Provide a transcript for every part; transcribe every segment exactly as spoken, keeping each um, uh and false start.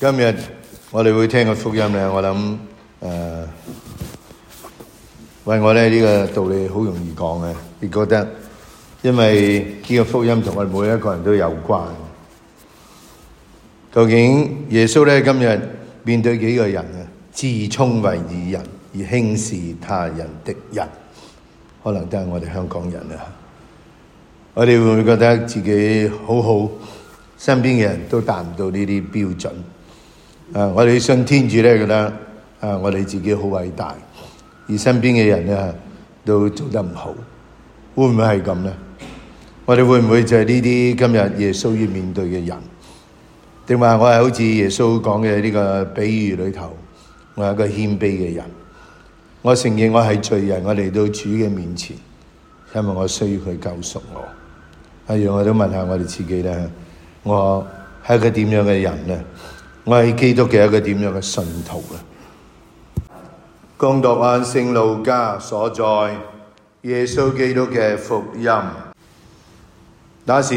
今日我哋會聽個福音咧，我諗誒、呃，為我咧呢、這個道理好容易講嘅，你覺得？因為呢個福音同我哋每一個人都有關。究竟耶穌咧今日面對幾個人啊？自稱為義人而輕視他人的人，可能都係我哋香港人啊！我哋會唔會覺得自己好好，身邊嘅人都達唔到呢啲標準？啊！我哋信天主咧，覺得啊，我哋自己好偉大，而身邊嘅人咧都做得唔好，會唔會係咁咧？我哋會唔會就係呢啲今日耶穌要面對嘅人？定話我係好似耶穌講嘅呢個比喻裏頭，我係一個謙卑嘅人，我承認我係罪人，我嚟到主嘅面前，因為我需要佢救贖我。啊，讓我都問下我哋自己咧，我係一個點樣嘅人咧？我係基督嘅一個點樣嘅信徒啊？恭讀按聖路加所載耶穌基督嘅福音。那時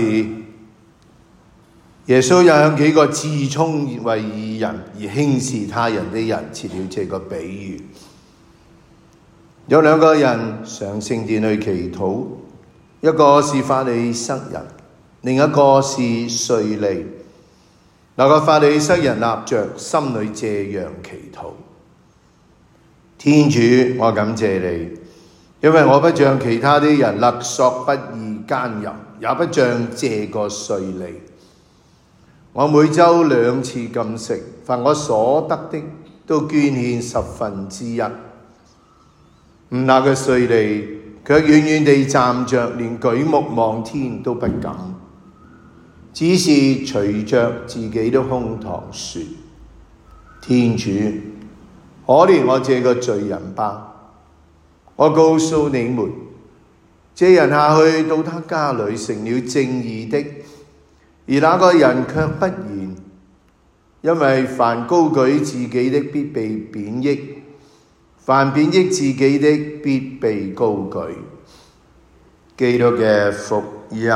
耶穌又向幾個自稱為義人而輕視他人的人設了這個比喻。有兩個人上聖殿去祈禱，一個是法利塞人，另一個是稅吏。那個法利塞人立着，心裏這樣祈禱：天主，我感謝你，因為我不像其他啲人勒索不義奸淫，也不像這個稅吏。我每周兩次禁食，凡我所得的都捐獻十分之一。那個稅吏卻遠遠地站着，連舉目望天都不敢，只是捶着自己的胸膛說：天主，可憐我這個罪人吧！我告訴你們，這人下去到他家裏成了正義的，而那個人卻不然，因為凡高舉自己的必被貶抑，凡貶抑自己的必被高舉。基督嘅福音。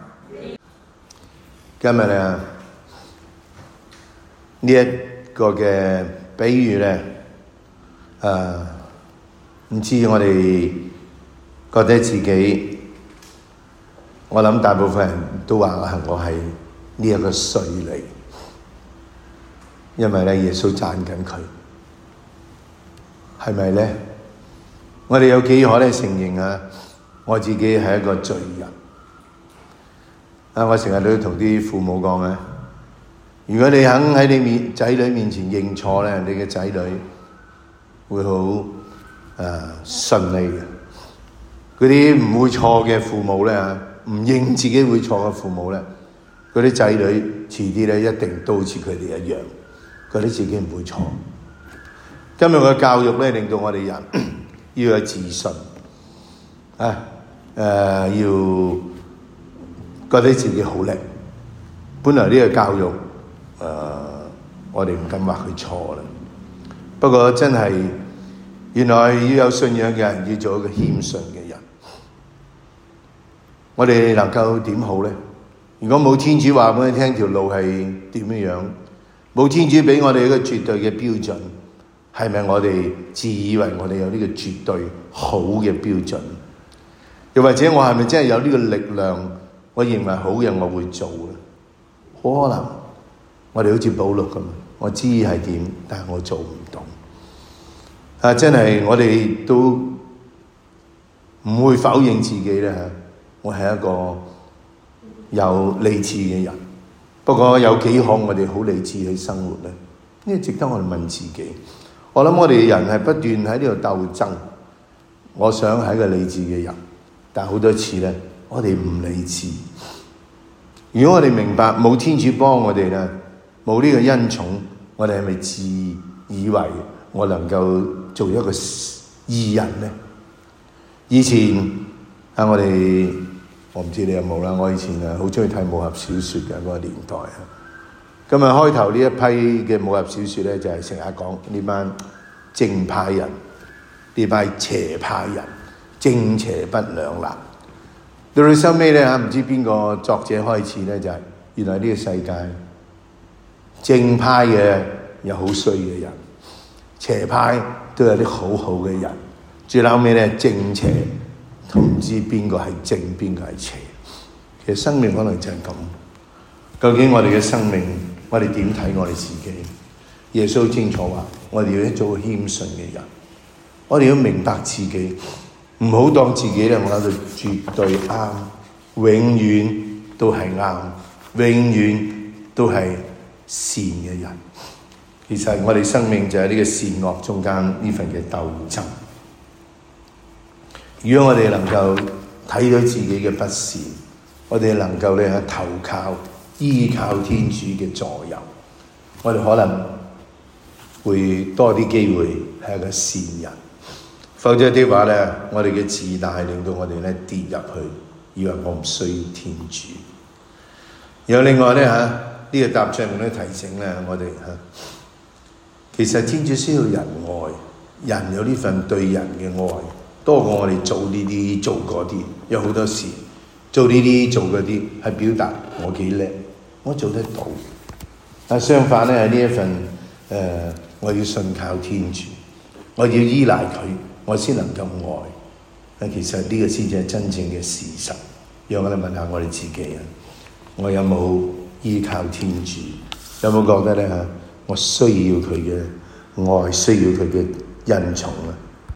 今日啊，呢一個嘅比喻咧，誒、呃，唔知我哋覺得自己，我諗大部分人都話我係呢一個稅吏，因為咧耶穌讚緊佢，係咪咧？我哋有幾可咧承認啊，我自己係一個罪人。啊！我成日都同啲父母講咧，如果你肯喺你面仔女面前認錯咧，你嘅仔女會好誒、呃、順利嘅。嗰啲唔會錯嘅父母咧，唔認自己會錯嘅父母咧，嗰啲仔女遲啲咧一定都好似佢哋一樣，覺得自己唔會錯。今日嘅教育咧，令到我哋人要有自信啊！誒、呃、要。覺得自己好叻，本來呢個教育，誒、呃，我哋唔敢話佢錯啦。不過真係，原來要有信仰嘅人要做一個謙遜嘅人。我哋能夠點好咧？如果冇天主話俾你聽條路係點樣樣，冇天主俾我哋一個絕對嘅標準，係咪我哋自以為我哋有呢個絕對好嘅標準？又或者我係咪真係有呢個力量？我認為好嘅我會做嘅，好可能我哋好似保祿咁，我知係點，但係我做唔到。啊，真係我哋都唔會否認自己咧，我係一個有理智嘅人。不過有幾可我哋好理智去生活咧？呢個值得我哋問自己。我諗我哋人係不斷喺呢度鬥爭。我想係一個理智嘅人，但係好多次咧。我哋唔理智。如果我哋明白冇天主幫我哋咧，冇呢個恩寵，我哋係咪自以為我能夠做一個義人咧？以前啊，我哋我唔知你有冇啦。我以前啊好中意睇武俠小說嘅嗰個年代啊。咁啊開頭呢一批嘅武俠小說咧，就係成日講呢班正派人，呢班邪派人，正邪不兩立。到到收尾咧嚇，唔知邊個作者開始咧，就係、是、原來呢個世界正派嘅有好衰嘅人，邪派都有啲好好嘅人。最後尾咧，正邪都唔知邊個係正，邊個係邪。其實生命可能就係咁。究竟我哋嘅生命，我哋點睇我哋自己？耶穌清楚話：我哋要做謙遜嘅人，我哋要明白自己，唔好當自己咧，我喺度絕對啱，永遠都係啱，永遠都係善嘅人。其實我哋生命就喺呢個善惡中間呢份嘅鬥爭。如果我哋能夠睇到自己嘅不善，我哋能夠咧投靠依靠天主嘅助佑，我哋可能會多啲機會係一個善人。否則的話咧，我哋嘅自大令到我哋咧跌入去，以為我唔需要天主。有另外咧嚇呢、這個答唱咧提醒咧我哋嚇，其實天主需要人愛，人有呢份對人嘅愛，多過我哋做呢啲做嗰啲。有好多時做呢啲做嗰啲係表達我幾叻，我做得到。但相反咧，呢一份誒、呃，我要信靠天主，我要依賴佢，我先能夠愛。其實呢個先至係真正嘅事實。讓我哋問下我哋自己啊，我有冇依靠天主？有冇覺得咧嚇，我需要佢嘅愛，需要佢嘅恩寵啊？